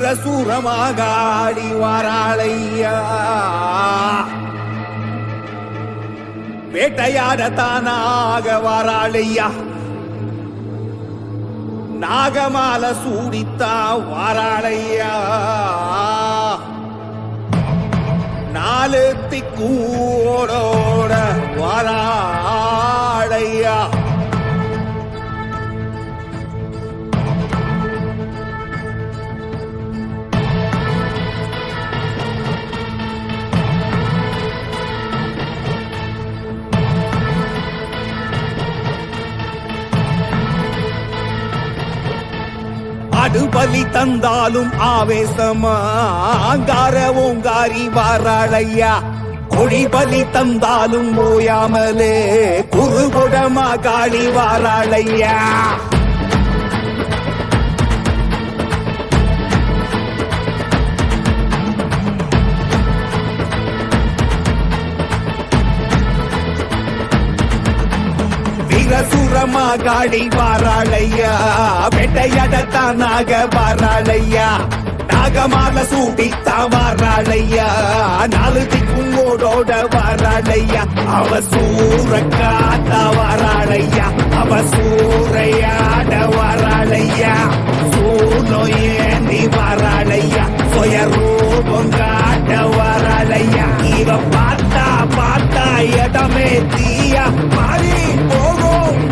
வீரசூரமாக ஆடி வாராளையா, வேட்டையாடத்தானாக வாராளையா, நாகமால சூடித்தா வாராளையா, நாலு திக்கூடோட வாராளையா. அடுபலி தந்தாலும் ஆவேசமா அங்கார ஓங்காரி வாராளையா, கொடிபலி தந்தாலும் ஓயாமலே குறுகுடமா காளி வாராளையா. வீரசூரமா காடி வாராளையா, வேட்டையாடத்தானாக வாராளையா, நாகமால சூடித்தா வாராளையா, நாலு திக்குங்கோடோட வாராளையா. அவ சூற காத்தா வாராளையா, அவ சூறையாட வாராளையா, சூனோ ஏந்தி வாராளையா, சொய ரூபம் காட்ட வாராளையா. இவ பார்த்தா பார்த்தா இடமே தீயா மாறி போகும்.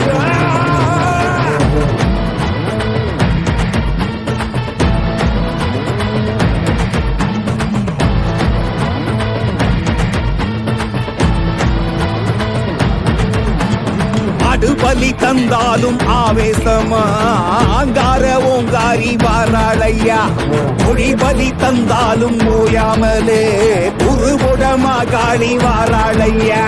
அடுபலி தந்தாலும் ஆவேசமா அங்கார ஓங்காரி வாராளையா, கொடிபலி தந்தாலும் ஓயாமலே குறுகுடமா காளி வாராளையா.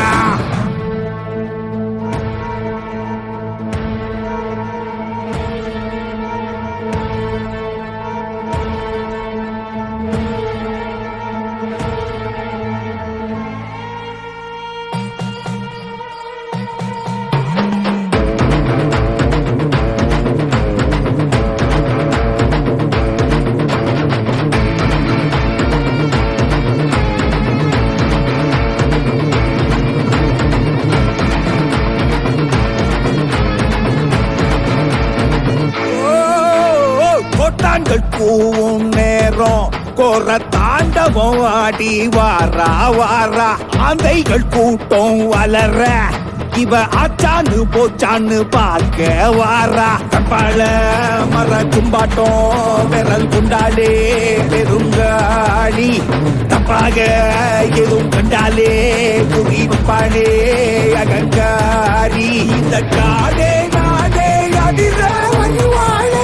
கூவும் நேரம் கோர தாண்டவம் ஆடி வாரா வாரா, ஆந்தைகள் கூட்டம் வளர இவ ஆச்சான்னு போச்சான்னு பார்க்க வாரா. கப்பால மர கும்பாட்டம் விரல் குண்டாலே பெருங்காளி, தப்பாக எதுவும் கண்டாலே குறி வைப்பாளே அகங்காரி. இந்த காடே நாடே அதிர வருவாளே.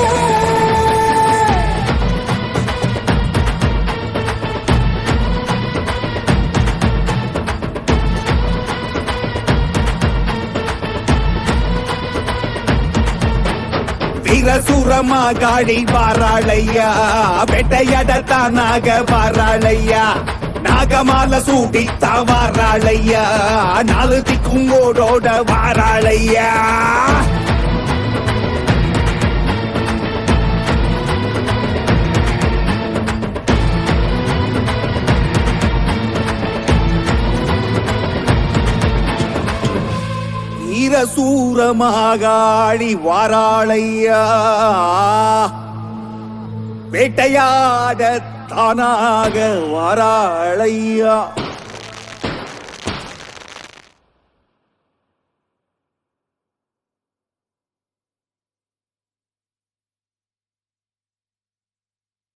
வீரசூரமா காடி வாராளையா, வேட்டையாடத்தானாக வாராளையா, நாகமால சூடித்தா வாராளையா, நாலு திக்குங்கோடோட வாராளையா. வீரசூரமாக ஆடி வாராளையா, வேட்டையாடத்தானாக வாராளையா.